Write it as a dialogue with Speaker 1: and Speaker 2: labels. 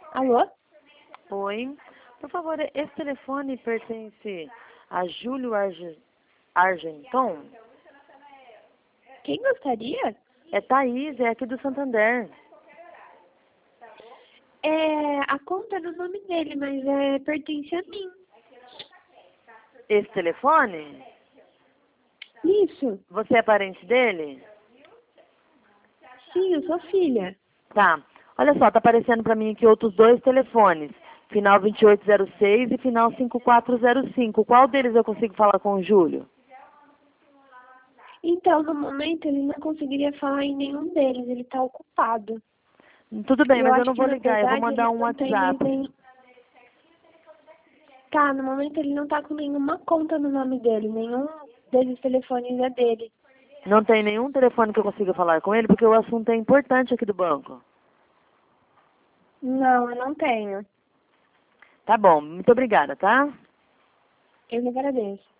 Speaker 1: Alô?
Speaker 2: Oi. Por favor, esse telefone pertence a Júlio Argenton?
Speaker 1: Quem gostaria?
Speaker 2: É Thaís, é aqui do Santander.
Speaker 1: A conta é no nome dele, mas pertence a mim.
Speaker 2: Esse telefone?
Speaker 1: Isso.
Speaker 2: Você é parente dele?
Speaker 1: Sim, eu sou filha.
Speaker 2: Tá. Olha só, tá aparecendo pra mim aqui outros dois telefones. Final 2806 e final 5405. Qual deles eu consigo falar com o Júlio?
Speaker 1: Então, no momento, ele não conseguiria falar em nenhum deles. Ele está ocupado.
Speaker 2: Tudo bem,
Speaker 1: E eu
Speaker 2: mas eu
Speaker 1: acho
Speaker 2: não
Speaker 1: que,
Speaker 2: vou
Speaker 1: na
Speaker 2: ligar, eu vou
Speaker 1: verdade, ele
Speaker 2: mandar um
Speaker 1: não tem mais
Speaker 2: WhatsApp.
Speaker 1: nem... Tá, no momento ele não tá com nenhuma conta no nome dele. Nenhum desses telefones é dele.
Speaker 2: Não tem nenhum telefone que eu consiga falar com ele, porque o assunto é importante aqui do banco.
Speaker 1: Não, eu não tenho.
Speaker 2: Tá bom, muito obrigada, tá?
Speaker 1: Eu que agradeço.